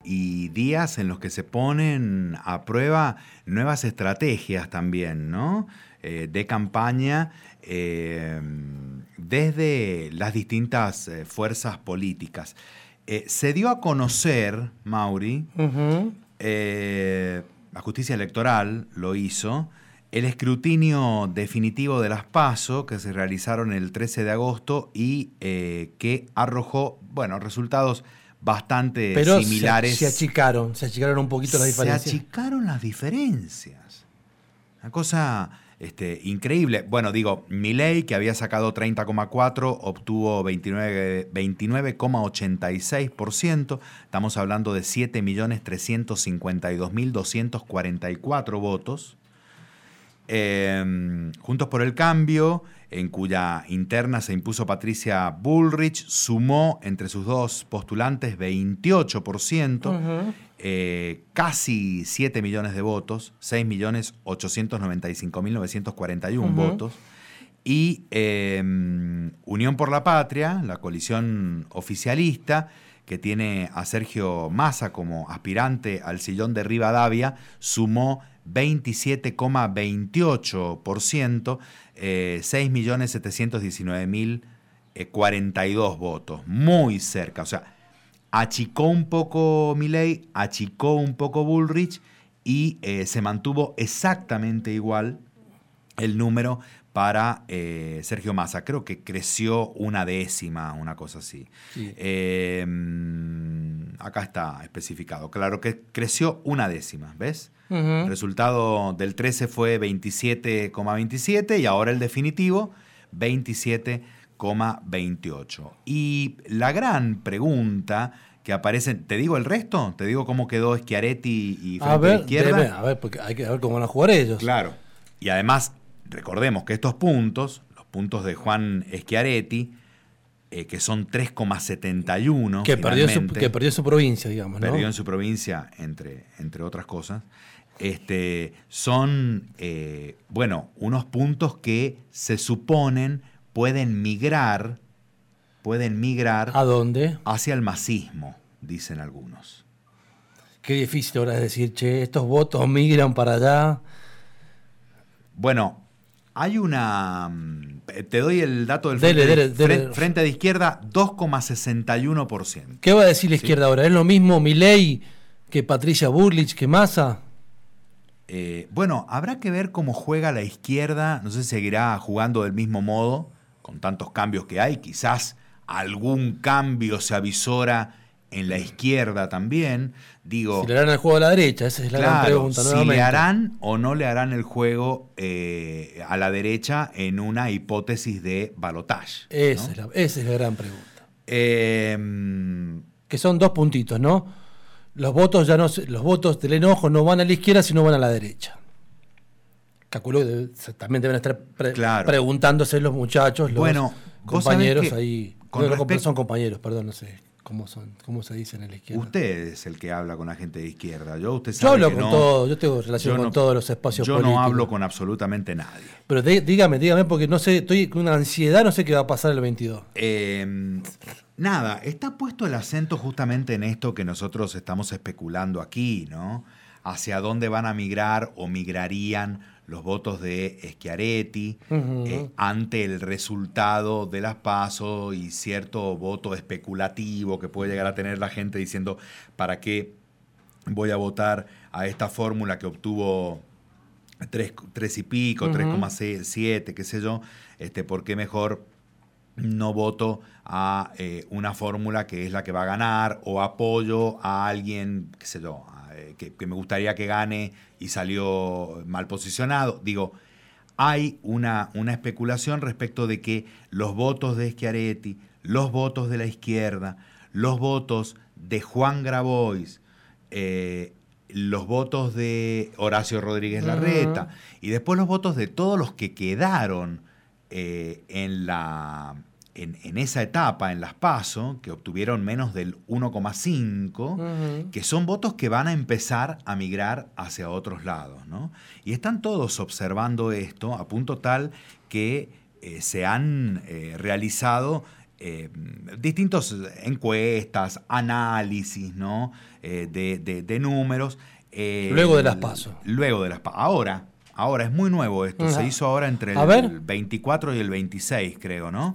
y días en los que se ponen a prueba nuevas estrategias también, ¿no? De campaña desde las distintas fuerzas políticas. Se dio a conocer, Mauri, la justicia electoral lo hizo, el escrutinio definitivo de las PASO que se realizaron el 13 de agosto y que arrojó, resultados bastante similares. Se achicaron un poquito las diferencias. Se achicaron las diferencias. Una cosa increíble. Bueno, Milei, que había sacado 30,4, obtuvo 29,86%. Estamos hablando de 7.352.244 votos. Juntos por el Cambio, en cuya interna se impuso Patricia Bullrich, sumó entre sus dos postulantes 28%, casi 7 millones de votos, 6.895.941 votos. Y Unión por la Patria, la coalición oficialista, que tiene a Sergio Massa como aspirante al sillón de Rivadavia, sumó 27,28%, 6.719.042 votos, muy cerca. O sea, achicó un poco Milei, achicó un poco Bullrich y se mantuvo exactamente igual el número para Sergio Massa. Creo que creció 1/10, una cosa así. Sí. Acá está especificado. Claro que creció 1/10, ¿ves? El resultado del 13 fue 27,27 y ahora el definitivo 27,28. Y la gran pregunta que aparece, ¿te digo el resto? ¿Te digo cómo quedó Schiaretti y Frente de Izquierda? Porque hay que ver cómo van a jugar ellos. Claro. Y además, recordemos que estos puntos, los puntos de Juan Schiaretti, que son 3,71, que perdió su provincia, digamos, ¿no? Perdió en su provincia, entre otras cosas. Son, unos puntos que se suponen pueden migrar. ¿A dónde? Hacia el masismo, dicen algunos. Qué difícil ahora es decir, estos votos migran para allá. Bueno, hay una... Te doy el dato del Frente de Izquierda, 2,61%. ¿Qué va a decir la izquierda ahora? ¿Es lo mismo Milei que Patricia Bullrich, que Massa? Habrá que ver cómo juega la izquierda. No sé si seguirá jugando del mismo modo, con tantos cambios que hay. Quizás algún cambio se avisora en la izquierda también. Si le harán el juego a la derecha, esa es la gran pregunta. Si le harán o no le harán el juego a la derecha en una hipótesis de balotaje. Esa es la gran pregunta. Que son 2 puntitos, ¿no? Los votos del enojo no van a la izquierda, sino van a la derecha. Calculo que también deben estar preguntándose los muchachos, los compañeros ahí. Son compañeros, perdón, no sé cómo se dicen en la izquierda. Usted es el que habla con la gente de izquierda. Yo hablo con todo, yo tengo relación con todos los espacios políticos. Yo no hablo con absolutamente nadie. Pero dígame, porque no sé, estoy con una ansiedad, no sé qué va a pasar el 22. Nada, está puesto el acento justamente en esto que nosotros estamos especulando aquí, ¿no? Hacia dónde van a migrar o migrarían los votos de Schiaretti ante el resultado de las PASO y cierto voto especulativo que puede llegar a tener la gente diciendo ¿para qué voy a votar a esta fórmula que obtuvo 3 y pico, 3,7, qué sé yo? ¿Por qué mejor no voto a una fórmula que es la que va a ganar o apoyo a alguien, qué sé yo, que me gustaría que gane y salió mal posicionado? Hay una especulación respecto de que los votos de Schiaretti, los votos de la izquierda, los votos de Juan Grabois, los votos de Horacio Rodríguez Larreta y después los votos de todos los que quedaron en esa etapa, en las PASO, que obtuvieron menos del 1,5, que son votos que van a empezar a migrar hacia otros lados, ¿no? Y están todos observando esto a punto tal que se han realizado distintas encuestas, análisis, ¿no? De números. Luego de las PASO. Luego de las PASO. Ahora es muy nuevo esto. Se hizo ahora entre el 24 y el 26, creo, ¿no?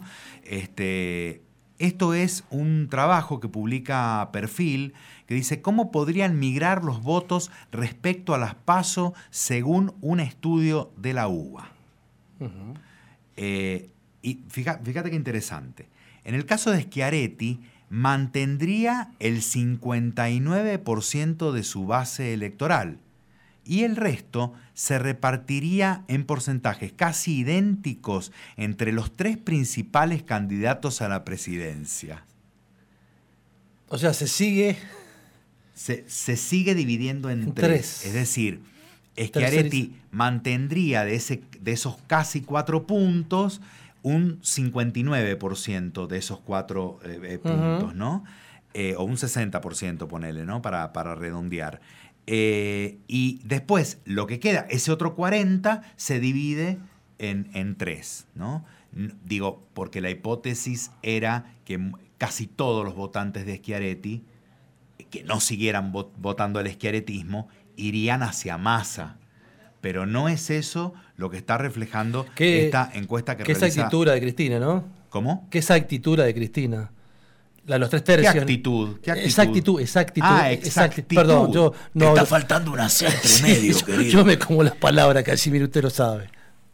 Esto es un trabajo que publica Perfil, que dice cómo podrían migrar los votos respecto a las PASO según un estudio de la UBA. Uh-huh. Y fíjate qué interesante. En el caso de Schiaretti, mantendría el 59% de su base electoral y el resto se repartiría en porcentajes casi idénticos entre los 3 principales candidatos a la presidencia. O sea, se sigue dividiendo en 3. Es decir, Schiaretti mantendría de esos casi 4 puntos un 59% de esos 4 puntos, ¿no? O un 60%, ponele, ¿no? Para redondear. Y después, lo que queda, ese otro 40, se divide en 3, ¿no? Digo, porque la hipótesis era que casi todos los votantes de Schiaretti, que no siguieran votando el schiarettismo, irían hacia Massa. Pero no es eso lo que está reflejando esta encuesta que realiza... Esa actitud de Cristina, ¿no? ¿Cómo? ¿Qué esa actitud de Cristina? La de los 3 tercios. ¿Qué actitud? Exactitud. Exactitud. Perdón, Te está faltando una C entre medio, querido. Yo me como las palabras, Casimiro, usted lo sabe.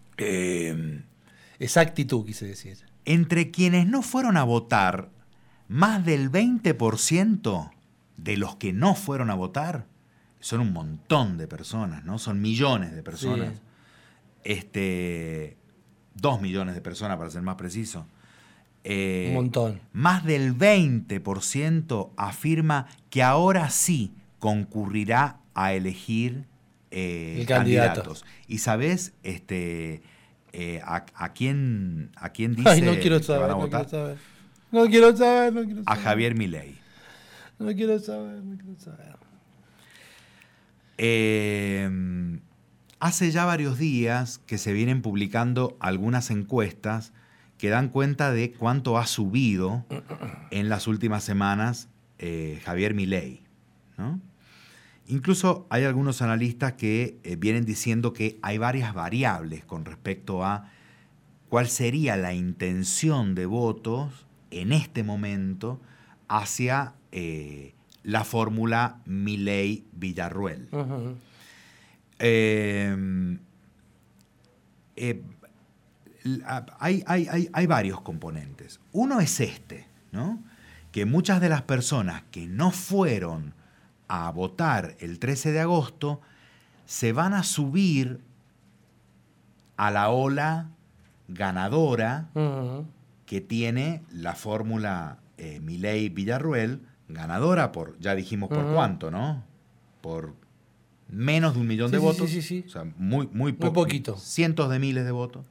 Exactitud, quise decir. Entre quienes no fueron a votar, más del 20% de los que no fueron a votar, son un montón de personas, ¿no? Son millones de personas. Sí. 2 millones de personas, para ser más preciso. Un montón. Más del 20% afirma que ahora sí concurrirá a elegir candidatos. ¿Y sabés a quién dice Ay, no quiero saber, que van a votar? No quiero saber. A Javier Milei. No quiero saber. Hace ya varios días que se vienen publicando algunas encuestas que dan cuenta de cuánto ha subido en las últimas semanas Javier Milei, ¿no? Incluso hay algunos analistas que vienen diciendo que hay varias variables con respecto a cuál sería la intención de votos en este momento hacia la fórmula Milei-Villarruel. Uh-huh. Hay varios componentes. Uno es ¿no? Que muchas de las personas que no fueron a votar el 13 de agosto se van a subir a la ola ganadora que tiene la fórmula Milei-Villarruel, ganadora por, ya dijimos por cuánto, ¿no? Por menos de 1 millón de votos. Sí. O sea, muy poquito. Cientos de miles de votos.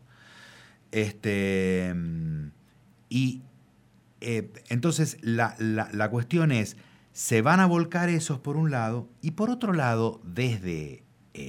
Entonces la cuestión es, se van a volcar esos por un lado, y por otro lado, desde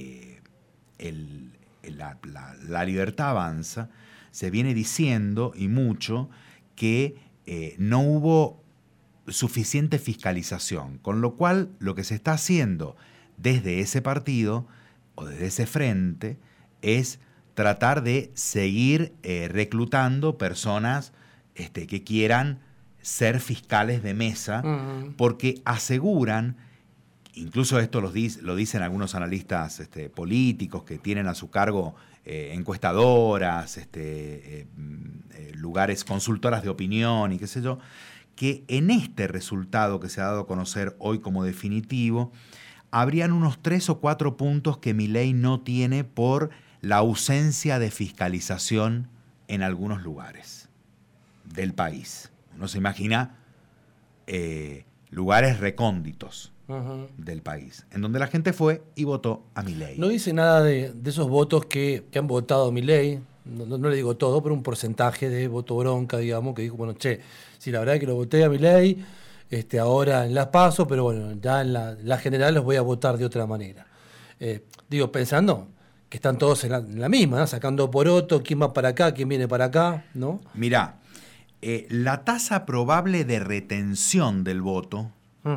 la Libertad Avanza, se viene diciendo, y mucho, que no hubo suficiente fiscalización, con lo cual lo que se está haciendo desde ese partido o desde ese frente es tratar de seguir reclutando personas que quieran ser fiscales de mesa, porque aseguran, incluso esto lo dicen algunos analistas políticos que tienen a su cargo encuestadoras, lugares, consultoras de opinión y qué sé yo, que en este resultado que se ha dado a conocer hoy como definitivo, habrían unos 3 o 4 puntos que Milei no tiene por la ausencia de fiscalización en algunos lugares del país. Uno se imagina lugares recónditos del país, en donde la gente fue y votó a Milei. No dice nada de esos votos que han votado a Milei, no le digo todo, pero un porcentaje de voto bronca, digamos, que dijo, bueno, sí, la verdad es que lo voté a Milei, ahora en las PASO, pero bueno, ya en la general los voy a votar de otra manera. Pensando que están todos en la misma, ¿no? Sacando poroto, quién va para acá, quién viene para acá, ¿no? Mirá, la tasa probable de retención del voto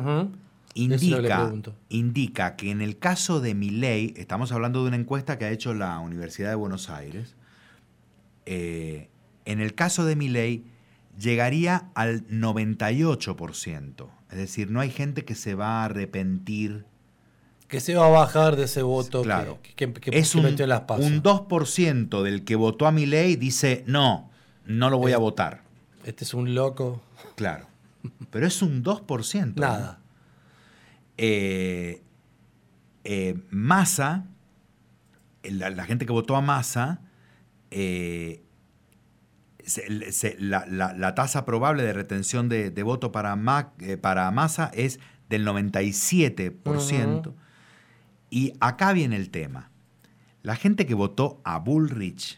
indica que en el caso de Milei, estamos hablando de una encuesta que ha hecho la Universidad de Buenos Aires, en el caso de Milei llegaría al 98%. Es decir, no hay gente que se va a arrepentir. Que se va a bajar de ese voto. Claro. Que es un 2% del que votó a Milei dice, no lo voy a votar. Este es un loco. Claro. Pero es un 2%. Nada. Massa, la gente que votó a Massa, la tasa probable de retención de voto para Massa es del 97%. Y acá viene el tema. La gente que votó a Bullrich,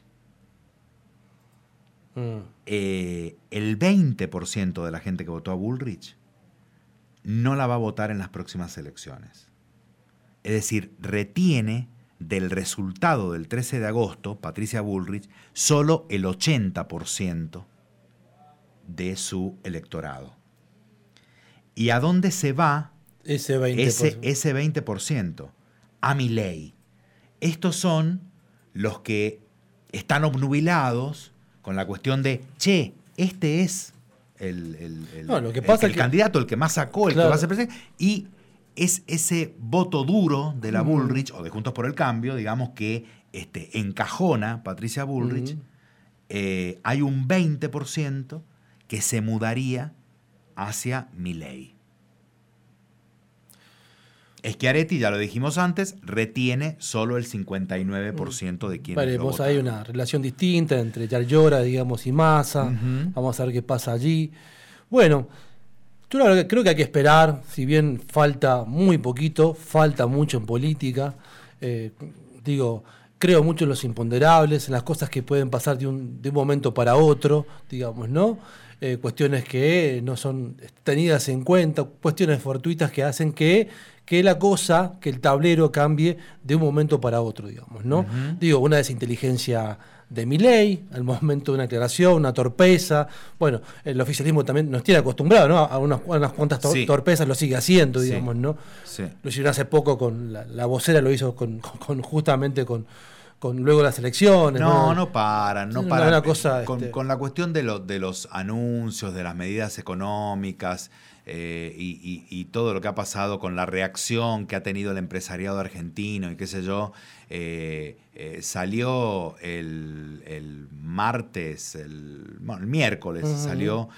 el 20% de la gente que votó a Bullrich no la va a votar en las próximas elecciones. Es decir, retiene del resultado del 13 de agosto, Patricia Bullrich, solo el 80% de su electorado. ¿Y a dónde se va ese 20%? Ese 20%? A Milei. Estos son los que están obnubilados con la cuestión de, este es el candidato, el que más sacó, el que va a ser presidente, y es ese voto duro de la Bullrich, o de Juntos por el Cambio, digamos, que encajona Patricia Bullrich. Hay un 20% que se mudaría hacia Milei. Schiaretti, ya lo dijimos antes, retiene solo el 59% de quienes lo votaron. Hay una relación distinta entre Yarlora, digamos, y Massa. Vamos a ver qué pasa allí. Bueno, yo creo que hay que esperar, si bien falta muy poquito, falta mucho en política. Creo mucho en los imponderables, en las cosas que pueden pasar de un momento para otro, digamos, ¿no? Cuestiones que no son tenidas en cuenta, cuestiones fortuitas que hacen que el tablero cambie de un momento para otro, digamos, ¿no? Una desinteligencia de Milei, al momento de una aclaración, una torpeza. Bueno, el oficialismo también nos tiene acostumbrado, ¿no? A unas cuantas torpezas, lo sigue haciendo, digamos, ¿no? Sí. Lo hicieron hace poco con la vocera, lo hizo justamente con luego las elecciones. No paran. Una cosa, con la cuestión de los anuncios, de las medidas económicas y todo lo que ha pasado con la reacción que ha tenido el empresariado argentino y qué sé yo, salió el martes, el miércoles, salió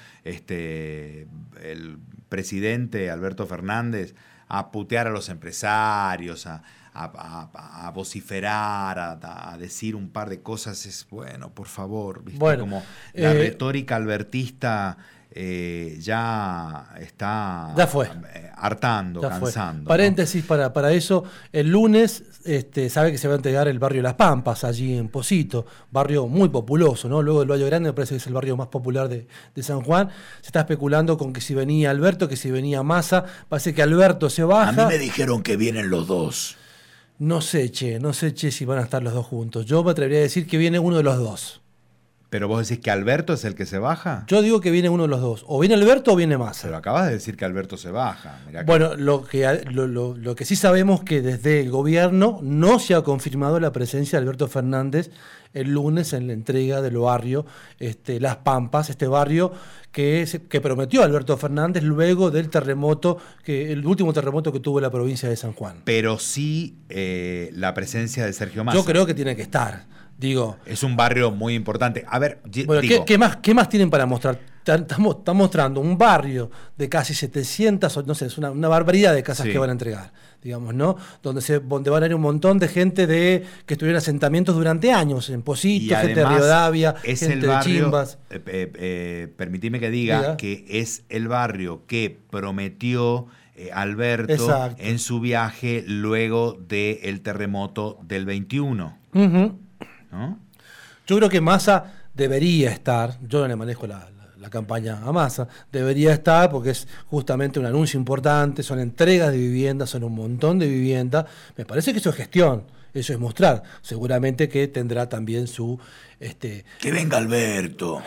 el presidente Alberto Fernández a putear a los empresarios, a vociferar, a decir un par de cosas. Es bueno, por favor, ¿viste? Bueno, como la retórica albertista ya está hartando, ya cansando. Paréntesis, ¿no? para eso, el lunes sabe que se va a entregar el barrio Las Pampas, allí en Posito, barrio muy populoso, ¿no? Luego del Valle Grande me parece que es el barrio más popular de San Juan. Se está especulando con que si venía Alberto, que si venía Massa. Parece que Alberto se baja. A mí me dijeron que vienen los dos. No sé, si van a estar los dos juntos. Yo me atrevería a decir que viene uno de los dos. ¿Pero vos decís que Alberto es el que se baja? Yo digo que viene uno de los dos. O viene Alberto o viene Massa. Pero acabas de decir que Alberto se baja. Bueno, lo que sí sabemos que desde el gobierno no se ha confirmado la presencia de Alberto Fernández el lunes en la entrega del barrio Las Pampas, este barrio que prometió Alberto Fernández luego del terremoto, el último terremoto que tuvo la provincia de San Juan. Pero sí la presencia de Sergio Massa. Yo creo que tiene que estar. Es un barrio muy importante. A ver, bueno, ¿qué más tienen para mostrar? Están mostrando un barrio de casi 700, no sé, es una barbaridad de casas que van a entregar, digamos, ¿no? Donde van a ir un montón de gente que estuvieron en asentamientos durante años, en Posito, gente de Rivadavia, gente de Chimbas. Permitime que diga que es el barrio que prometió Alberto en su viaje luego del terremoto del 21. ¿No? Yo creo que Massa debería estar, yo no le manejo la campaña a Massa, debería estar porque es justamente un anuncio importante, son entregas de viviendas, son un montón de viviendas. Me parece que eso es gestión, eso es mostrar. Seguramente que tendrá también su... Que venga Alberto.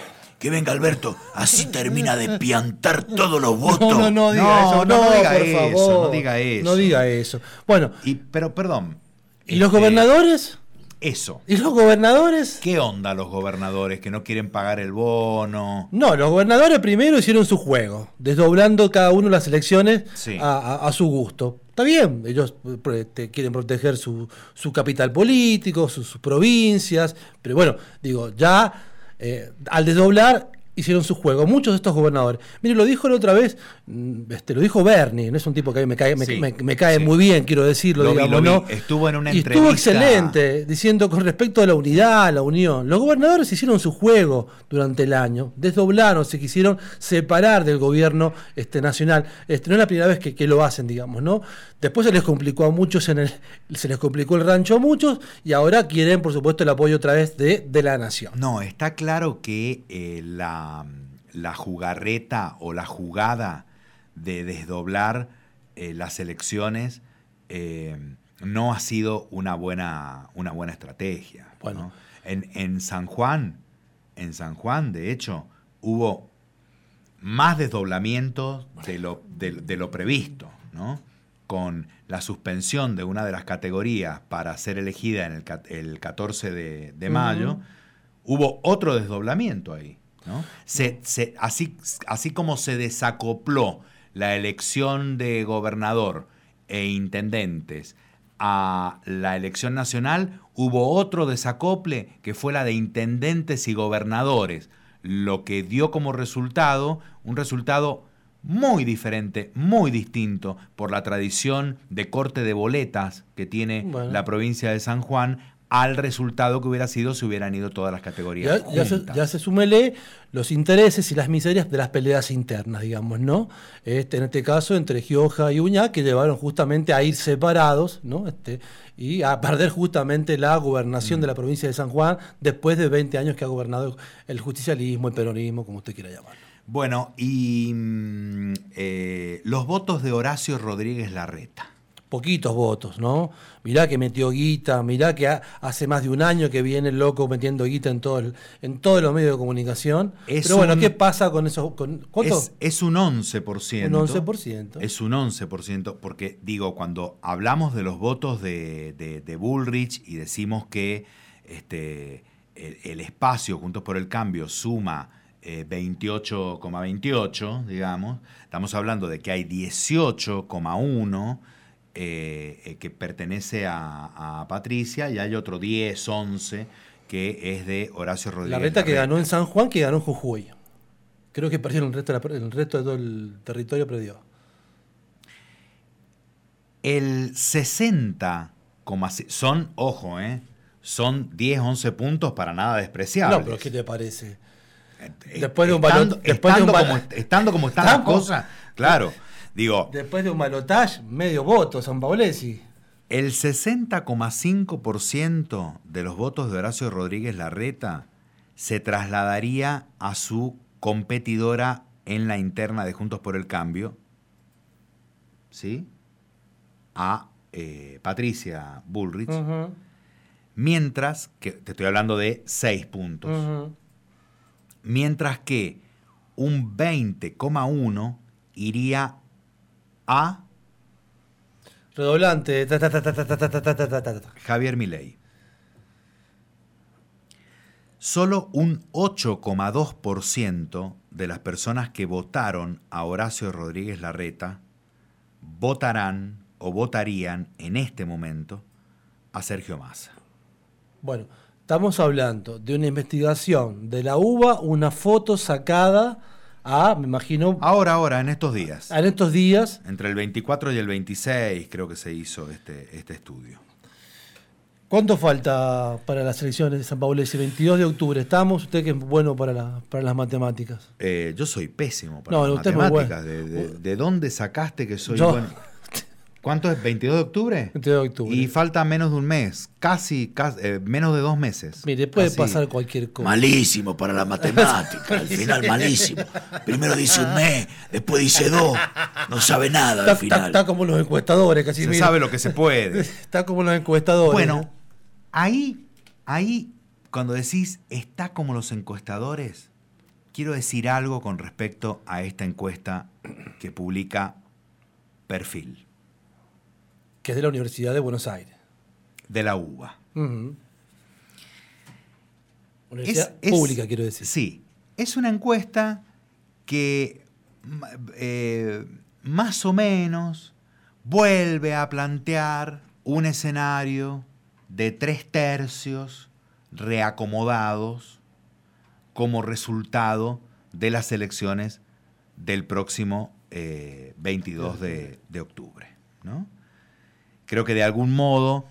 que venga Alberto, así termina de piantar todos los votos. No diga eso, no diga eso, por favor. No diga eso. No diga eso. Bueno. Pero perdón. ¿Y los gobernadores? Eso. ¿Y los gobernadores? ¿Qué onda los gobernadores que no quieren pagar el bono? No, los gobernadores primero hicieron su juego, desdoblando cada uno las elecciones a su gusto. Está bien, ellos quieren proteger su capital político, sus provincias, pero bueno, digo, ya al desdoblar hicieron su juego. Muchos de estos gobernadores. Mire, lo dijo la otra vez, lo dijo Bernie, no es un tipo que a mí me cae muy bien, quiero decirlo, digamos, ¿no? Estuvo en una entrevista. Estuvo excelente, diciendo con respecto a la unidad, la unión. Los gobernadores hicieron su juego durante el año, desdoblaron, se quisieron separar del gobierno nacional. No es la primera vez que lo hacen, digamos, ¿no? Después se les complicó a muchos, se les complicó el rancho a muchos, y ahora quieren, por supuesto, el apoyo otra vez de la nación. No, está claro que la jugarreta o la jugada de desdoblar las elecciones no ha sido una buena estrategia. Bueno. ¿No? En San Juan, de hecho, hubo más desdoblamientos de lo previsto, ¿no? Con la suspensión de una de las categorías para ser elegida en el 14 de mayo, hubo otro desdoblamiento ahí, ¿no? Así como se desacopló la elección de gobernador e intendentes a la elección nacional, hubo otro desacople que fue la de intendentes y gobernadores, lo que dio como resultado un resultado muy diferente, muy distinto por la tradición de corte de boletas que tiene la provincia de San Juan al resultado que hubiera sido si hubieran ido todas las categorías ya se súmele los intereses y las miserias de las peleas internas, digamos, ¿no? En este caso, entre Gioja y Uñá, que llevaron justamente a ir separados, ¿no? Y a perder justamente la gobernación de la provincia de San Juan después de 20 años que ha gobernado el justicialismo, el peronismo, como usted quiera llamarlo. Bueno, y los votos de Horacio Rodríguez Larreta. Poquitos votos, ¿no? Mirá que metió guita, mirá que hace más de un año que viene el loco metiendo guita en todos los medios de comunicación. Pero bueno, ¿qué pasa con eso? ¿Cuánto? Es un 11%. Un 11%. Es un 11%, porque digo, cuando hablamos de los votos de Bullrich y decimos que el espacio Juntos por el Cambio suma 28,28, digamos, estamos hablando de que hay 18,1 que pertenece a Patricia, y hay otro 10, 11 que es de Horacio Rodríguez Larreta, que ganó en San Juan, que ganó en Jujuy. Creo que perdieron el resto de todo el territorio, perdió. El 60, son 10, 11 puntos para nada despreciables. No, pero ¿qué te parece? Estando como están las cosas, claro. Digo, después de un balotaje, medio voto, San Paolesi. El 60,5% de los votos de Horacio Rodríguez Larreta se trasladaría a su competidora en la interna de Juntos por el Cambio, ¿sí? A Patricia Bullrich, mientras que, te estoy hablando de 6 puntos, mientras que un 20,1 iría a redoblante Javier Milei. Solo un 8,2% de las personas que votaron a Horacio Rodríguez Larreta votarán o votarían en este momento a Sergio Massa. Bueno, estamos hablando de una investigación de la UBA, una foto sacada me imagino... Ahora, en estos días. En estos días. Entre el 24 y el 26 creo que se hizo este estudio. ¿Cuánto falta para las elecciones de San Paolesi? 22 de octubre. ¿Estamos? Usted que es bueno para las matemáticas. Yo soy pésimo para las matemáticas. ¿De dónde sacaste que soy bueno? ¿Cuánto es? ¿22 de octubre? 22 de octubre. Y falta menos de un mes, casi menos de 2 meses. Mire, puede pasar cualquier cosa. Malísimo para la matemática, al final malísimo. Primero dice un mes, después dice 2, no sabe nada al final. Está como los encuestadores, casi. Se sabe lo que se puede. Está como los encuestadores. Bueno, ahí cuando decís está como los encuestadores, quiero decir algo con respecto a esta encuesta que publica Perfil. Que es de la Universidad de Buenos Aires. De la UBA. Universidad pública, quiero decir. Sí, es una encuesta que más o menos vuelve a plantear un escenario de 3/3 reacomodados como resultado de las elecciones del próximo 22 de octubre, ¿no? Creo que de algún modo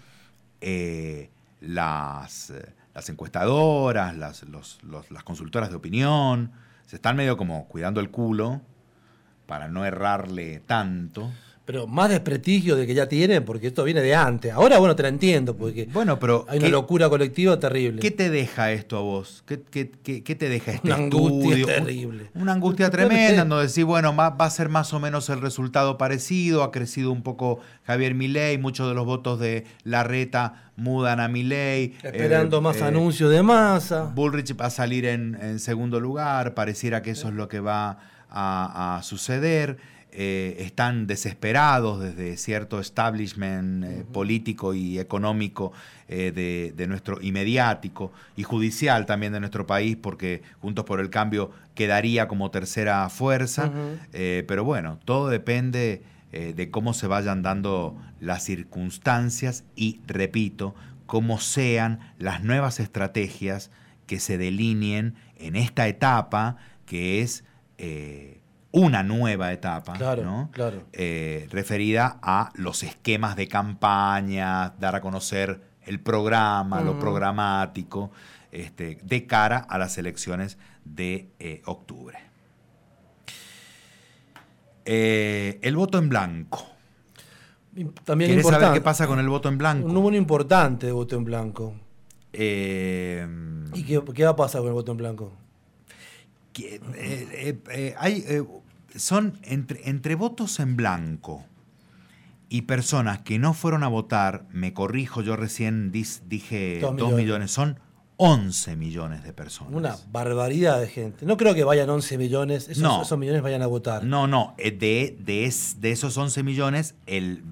las encuestadoras, las consultoras de opinión, se están medio como cuidando el culo para no errarle tanto. Pero más desprestigio de que ya tienen, porque esto viene de antes. Ahora, bueno, te la entiendo, porque pero hay una locura colectiva terrible. ¿Qué te deja esto a vos? ¿Qué te deja este una angustia terrible? Una angustia tremenda, donde decís, bueno, va a ser más o menos el resultado parecido. Ha crecido un poco Javier Milei, muchos de los votos de Larreta mudan a Milei. Esperando más anuncios de Massa. Bullrich va a salir en segundo lugar, pareciera que eso es lo que va a suceder. Están desesperados desde cierto establishment político y económico de nuestro, y mediático y judicial también de nuestro país, porque Juntos por el Cambio quedaría como tercera fuerza. Pero bueno, todo depende de cómo se vayan dando las circunstancias y, repito, cómo sean las nuevas estrategias que se delineen en esta etapa, que es una nueva etapa, claro, ¿no? Claro. Referida a los esquemas de campaña, dar a conocer el programa, lo programático, de cara a las elecciones de octubre. El voto en blanco. También ¿Querés importante. saber qué pasa con el voto en blanco? Un número importante de voto en blanco. ¿Y qué va a pasar con el voto en blanco? Son entre votos en blanco y personas que no fueron a votar, me corrijo, yo recién dije 2 millones, son 11 millones de personas. Una barbaridad de gente. No creo que vayan 11 millones, esos millones vayan a votar. No, de esos 11 millones, el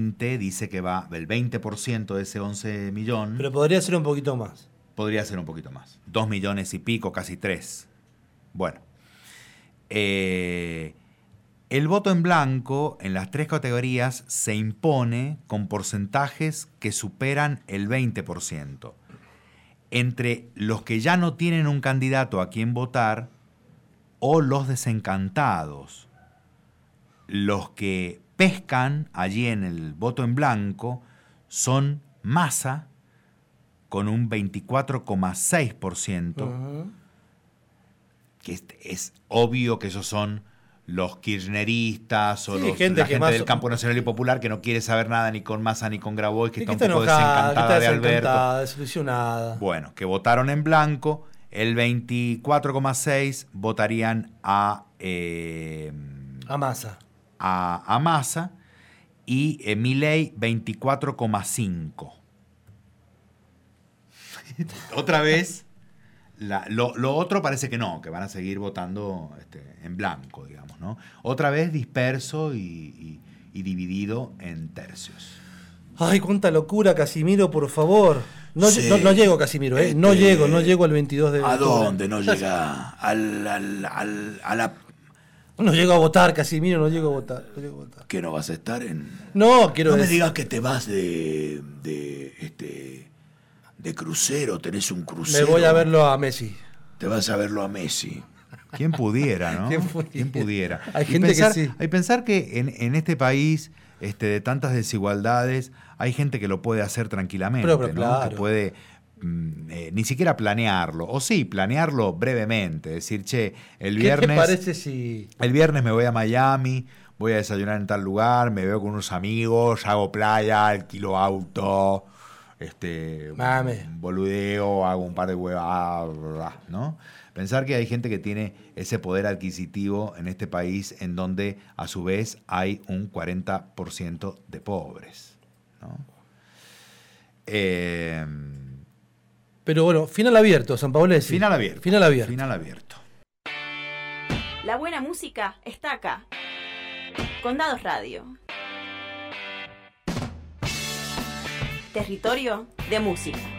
20% de ese 11 millones. Pero podría ser un poquito más. Podría ser un poquito más. 2 millones y pico, casi 3. Bueno, el voto en blanco en las 3 categorías se impone con porcentajes que superan el 20%. Entre los que ya no tienen un candidato a quien votar o los desencantados. Los que pescan allí en el voto en blanco son Massa con un 24,6%. Que es obvio que esos son los kirchneristas o la gente del campo nacional y popular que no quiere saber nada ni con Massa ni con Grabois, que está un poco desencantada de Alberto. Desilusionada. Bueno, que votaron en blanco, el 24,6% votarían a Massa. A Massa y Milei 24,5%. Otra vez. Lo otro parece que no, que van a seguir votando en blanco, digamos, ¿no? Otra vez disperso y dividido en tercios. Ay, cuánta locura, Casimiro, por favor. No llego, Casimiro, ¿eh? No llego al 22 de octubre. ¿A dónde no llega? A la... No llego a votar, Casimiro, no llego a votar. ¿Qué no vas a estar en...? No, quiero decir... No me digas que te vas de crucero, tenés un crucero. Me voy a verlo a Messi. Te vas a verlo a Messi. ¿Quién pudiera, no? ¿Quién pudiera? Hay gente que sí. Hay pensar que en este país de tantas desigualdades hay gente que lo puede hacer tranquilamente, pero ¿no? Claro. Que puede ni siquiera planearlo, o sí, planearlo brevemente, decir, che, el viernes... ¿Qué parece si...? El viernes me voy a Miami, voy a desayunar en tal lugar, me veo con unos amigos, hago playa, alquilo auto... un boludeo, hago un par de huevadas, ¿no? Pensar que hay gente que tiene ese poder adquisitivo en este país en donde a su vez hay un 40% de pobres, ¿no? Pero bueno, final abierto, San Paolesi. Final abierto. La buena música está acá. Condados Radio. Territorio de música.